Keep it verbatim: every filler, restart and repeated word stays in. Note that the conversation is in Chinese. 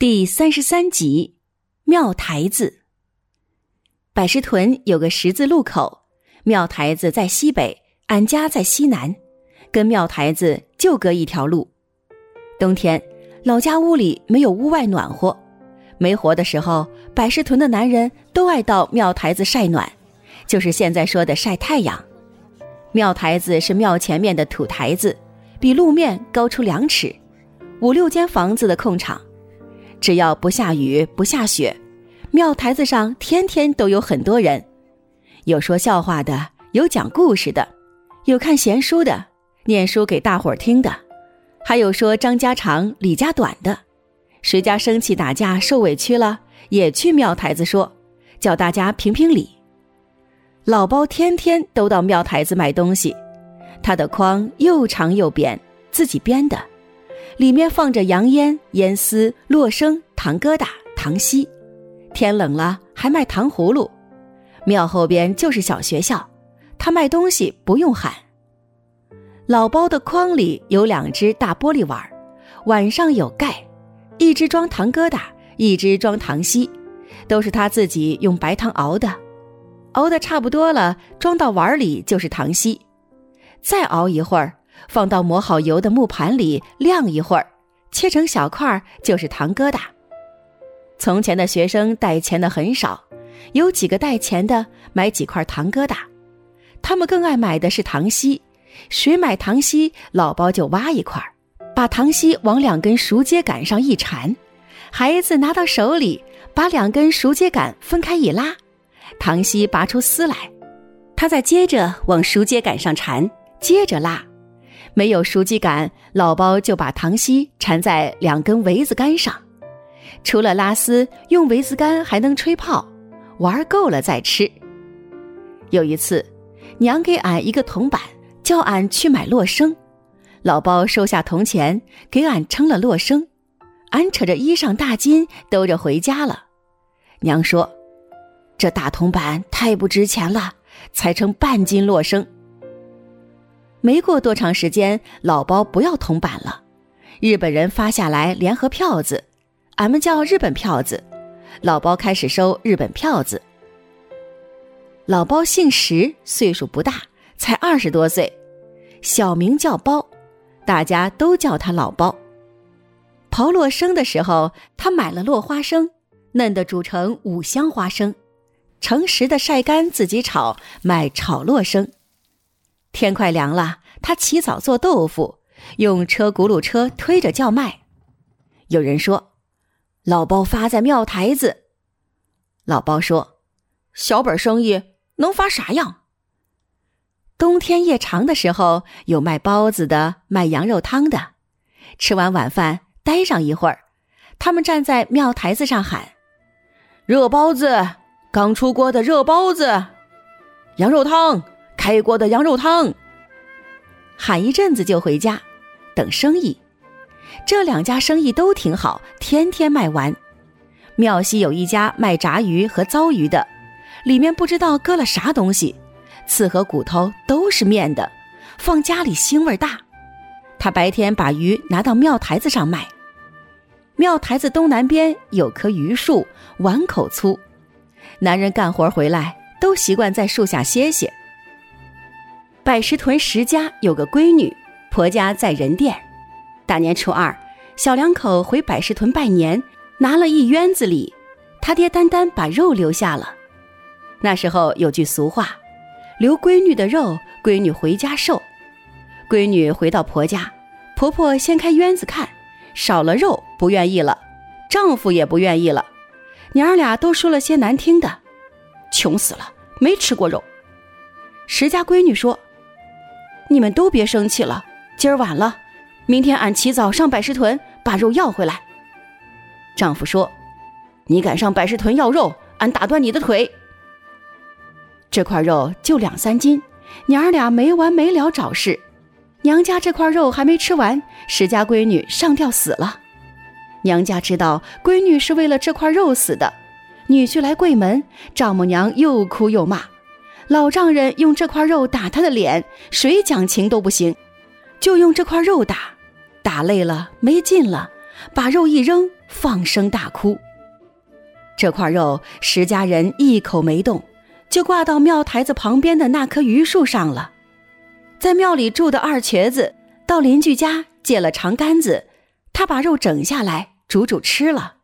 第三十三集，庙台子。百石屯有个十字路口，庙台子在西北，俺家在西南，跟庙台子就隔一条路。冬天，老家屋里没有屋外暖和，没活的时候，百石屯的男人都爱到庙台子晒暖，就是现在说的晒太阳。庙台子是庙前面的土台子，比路面高出两尺，五六间房子的空场。只要不下雨不下雪，庙台子上天天都有很多人，有说笑话的，有讲故事的，有看闲书的，念书给大伙儿听的，还有说张家长李家短的，谁家生气打架受委屈了，也去庙台子说，叫大家评评理。老包天天都到庙台子买东西，他的筐又长又扁，自己编的，里面放着洋烟、烟丝、洛生、糖疙瘩、糖稀，天冷了还卖糖葫芦。庙后边就是小学校，他卖东西不用喊。老包的筐里有两只大玻璃碗，碗上有盖，一只装糖疙瘩，一只装糖稀，都是他自己用白糖熬的，熬得差不多了，装到碗里就是糖稀，再熬一会儿，放到抹好油的木盘里晾一会儿，切成小块就是糖疙瘩。从前的学生带钱的很少，有几个带钱的买几块糖疙瘩，他们更爱买的是糖稀，谁买糖稀，老包就挖一块，把糖稀往两根熟秸秆上一缠，孩子拿到手里，把两根熟秸秆分开一拉，糖稀拔出丝来，他再接着往熟秸秆上缠，接着拉，没有熟秸秆，老包就把糖稀缠在两根苇子杆上，除了拉丝，用苇子杆还能吹泡，玩够了再吃。有一次，娘给俺一个铜板，叫俺去买洛生，老包收下铜钱，给俺称了洛生，俺扯着衣裳大襟兜着回家了。娘说，这大铜板太不值钱了，才称半斤洛生。没过多长时间，老包不要铜板了，日本人发下来联合票子，俺们叫日本票子，老包开始收日本票子。老包姓石，岁数不大，才二十多岁，小名叫包，大家都叫他老包。刨洛生的时候，他买了落花生，嫩的煮成五香花生，成实的晒干自己炒，卖炒洛生。天快凉了，他起早做豆腐，用车轱辘车推着叫卖。有人说，老包发在庙台子。老包说，小本生意能发啥样？冬天夜长的时候，有卖包子的，卖羊肉汤的，吃完晚饭待上一会儿，他们站在庙台子上喊，热包子，刚出锅的热包子，羊肉汤，开锅的羊肉汤，喊一阵子就回家等生意。这两家生意都挺好，天天卖完。庙西有一家卖炸鱼和糟鱼的，里面不知道搁了啥东西，刺和骨头都是面的，放家里腥味大。他白天把鱼拿到庙台子上卖。庙台子东南边有棵榆树，碗口粗，男人干活回来都习惯在树下歇歇。百石屯石家有个闺女，婆家在仁店。大年初二，小两口回百石屯拜年，拿了一院子礼，他爹单单把肉留下了。那时候有句俗话，留闺女的肉，闺女回家受。闺女回到婆家，婆婆掀开院子看，少了肉不愿意了，丈夫也不愿意了，娘俩都说了些难听的，穷死了，没吃过肉。石家闺女说，你们都别生气了，今儿晚了，明天俺起早上百石屯把肉要回来。丈夫说，你敢上百石屯要肉，俺打断你的腿。这块肉就两三斤，娘俩没完没了找事，娘家这块肉还没吃完，石家闺女上吊死了。娘家知道闺女是为了这块肉死的，女婿来跪门，丈母娘又哭又骂，老丈人用这块肉打他的脸，谁讲情都不行，就用这块肉打，打累了没劲了， 把肉一扔，放声大哭。这块肉石家人一口没动，就挂到庙台子旁边的那棵榆树上了。在庙里住的二瘸子到邻居家借了长杆子，他把肉整下来煮煮吃了。